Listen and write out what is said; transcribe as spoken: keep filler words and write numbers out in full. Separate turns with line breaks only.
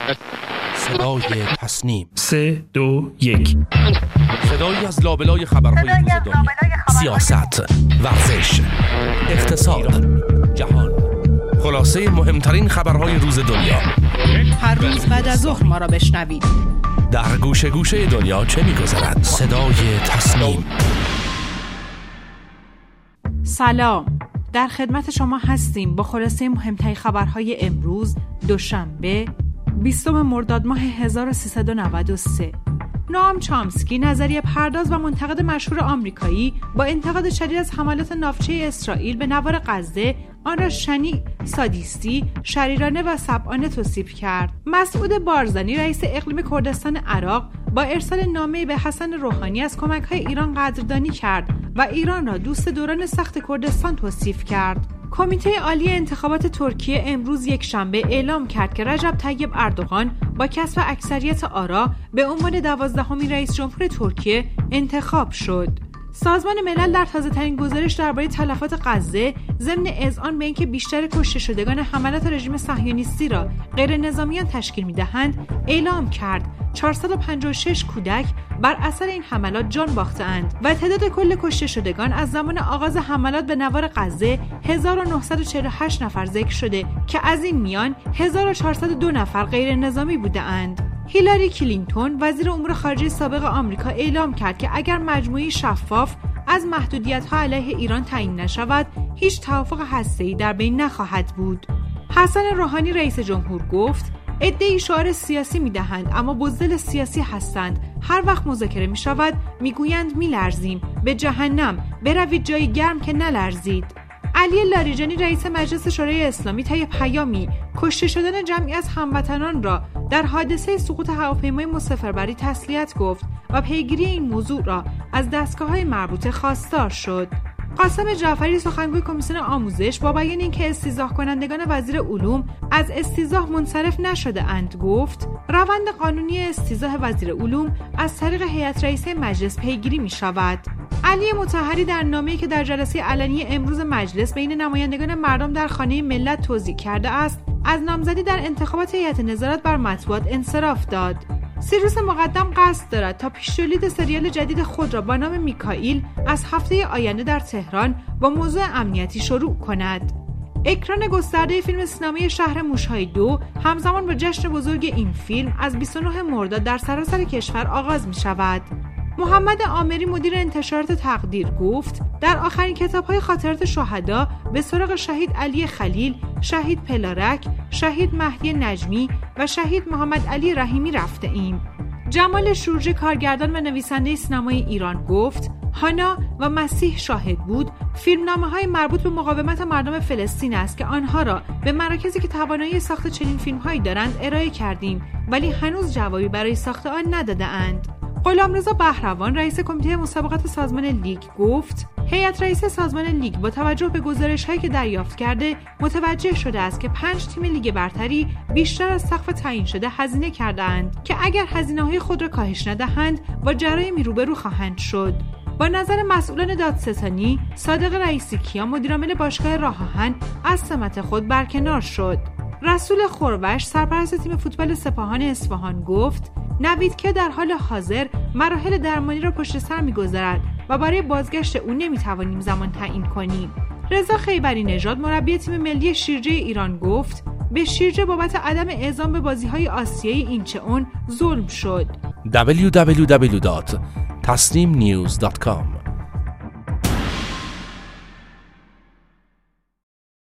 صدای تصنیم.
سه دو یک.
صدایی از لابلای خبرهای روز دنیا، سیاست، ورزش، اقتصاد، جهان، خلاصه مهمترین خبرهای روز دنیا.
هر روز بعد از ظهر ما را بشنوید.
در گوشه گوشه دنیا چه می‌گذرد؟ صدای تصنیم.
سلام، در خدمت شما هستیم با خلاصه مهمترین خبرهای امروز دوشنبه بیستم مرداد ماه هزار و سیصد و نود و سه. نوام چامسکی، نظریه پرداز و منتقد مشهور آمریکایی، با انتقاد شدید از حملات ناوچه اسرائیل به نوار غزه آن را شنیع، سادیستی، شریرانه و سبعانه توصیف کرد. مسعود بارزانی، رئیس اقلیم کردستان عراق، با ارسال نامه‌ای به حسن روحانی از کمک‌های ایران قدردانی کرد و ایران را دوست دوران سخت کردستان توصیف کرد. کمیته عالی انتخابات ترکیه امروز یکشنبه اعلام کرد که رجب طیب اردوغان با کسب اکثریت آرا به عنوان دوازدهمین رئیس جمهور ترکیه انتخاب شد. سازمان ملل در تازه‌ترین گزارش درباره تلفات غزه ضمن اذعان به اینکه بیشتر کشته شدگان حملات رژیم صهیونیستی را غیر نظامیان تشکیل می‌دهند، اعلام کرد چهارصد و پنجاه و شش کودک بر اثر این حملات جان باخته‌اند و تعداد کل کشته شدگان از زمان آغاز حملات به نوار غزه هزار و نهصد و چهل و هشت نفر ذکر شده که از این میان هزار و چهارصد و دو نفر غیر نظامی بوده‌اند. هیلاری کلینتون، وزیر امور خارجه سابق آمریکا، اعلام کرد که اگر مجموعی شفاف از محدودیت‌ها علیه ایران تعیین نشود، هیچ توافق هسته‌ای در بین نخواهد بود. حسن روحانی، رئیس جمهور، گفت عده‌ای شعار سیاسی می‌دهند اما بزدل سیاسی هستند. هر وقت مذاکره می‌شود می‌گویند می‌لرزیم، به جهنم، بروید جای گرم که نلرزید. علی لاریجانی، رئیس مجلس شورای اسلامی، طی پیامی کشته شدن جمعی از هموطنان را در حادثه سقوط هواپیمای مسافربری تسلیت گفت و پیگیری این موضوع را از دستگاه‌های مربوطه خواستار شد. قاسم جعفری، سخنگوی کمیسیون آموزش، با بیان اینکه استیضاح کنندگان وزیر علوم از استیضاح منصرف نشده اند، گفت روند قانونی استیضاح وزیر علوم از طریق هیئت رئیسه مجلس پیگیری می شود. علی مطهری در نامه‌ای که در جلسه علنی امروز مجلس بین نمایندگان مردم در خانه ملت توزیع کرده است، از نامزدی در انتخابات هیئت نظارت بر مطبوعات انصراف داد. سیروس مقدم قصد دارد تا پیش‌تولید سریال جدید خود را با نام میکائیل از هفته آینده در تهران با موضوع امنیتی شروع کند. اکران گسترده فیلم سینمایی شهر موش‌های دو همزمان با جشن بزرگ این فیلم از بیست و نه مرداد در سراسر کشور آغاز می شود. محمد عامری، مدیر انتشارات تقدیر، گفت در آخرین کتاب‌های خاطرات شهدا به سراغ شهید علی خلیل، شهید پلارک، شهید مهدی نجمی و شهید محمد علی رحیمی رفته ایم. جمال شورجه، کارگردان و نویسنده سینمای ایران، گفت هانا و مسیح شاهد بود فیلمنامه‌های مربوط به مقاومت مردم فلسطین است که آنها را به مراکزی که توانایی ساخت چنین فیلم‌هایی دارند ارائه کردیم، ولی هنوز جوابی برای ساخت آن نداده‌اند. غلامرضا بهروان، رئیس کمیته مسابقات سازمان لیگ، گفت هیئت رئیسه سازمان لیگ با توجه به گزارش‌هایی که دریافت کرده متوجه شده است که پنج تیم لیگ برتری بیشتر از سقف تعیین شده هزینه کرده‌اند که اگر هزینه‌های خود را کاهش ندهند با جرایمی روبرو خواهند شد. با نظر مسئولان دادستانی، صادق رئیسی کیا، مدیرعامل باشگاه راه آهن، از سمت خود برکنار شد. رسول خروش، سرپرست تیم فوتبال سپاهان اصفهان، گفت نوید که در حال حاضر مراحل درمانی را پشت سر می‌گذارد و برای بازگشت او نمی‌توانیم زمان تعیین کنیم. رضا خیبری نژاد، مربی تیم ملی شیرجه ایران، گفت به شیرجه بابت عدم اعزام به بازی‌های آسیایی اینچه‌اون ظلم شد.
دبلیو دبلیو دبلیو دات تصنیم نیوز دات کام